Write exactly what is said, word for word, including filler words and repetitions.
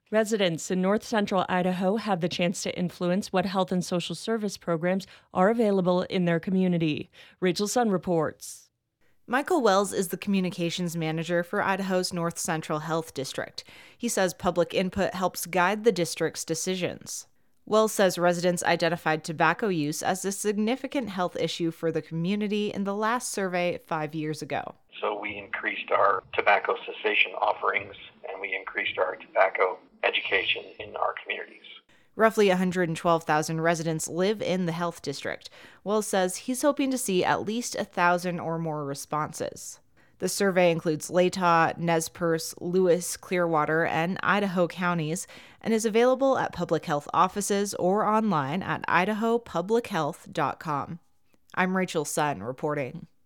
Residents in north central Idaho have the chance to influence what health and social service programs are available in their community. Rachel Sun reports. Michael Wells is the communications manager for Idaho's North Central Health District. He says public input helps guide the district's decisions. Wells says residents identified tobacco use as a significant health issue for the community in the last survey five years ago. So we increased our tobacco cessation offerings and we increased our tobacco education in our communities. Roughly one hundred twelve thousand residents live in the health district. Wells says he's hoping to see at least one thousand or more responses. The survey includes Latah, Nez Perce, Lewis, Clearwater, and Idaho counties and is available at public health offices or online at idaho public health dot com. I'm Rachel Sun reporting.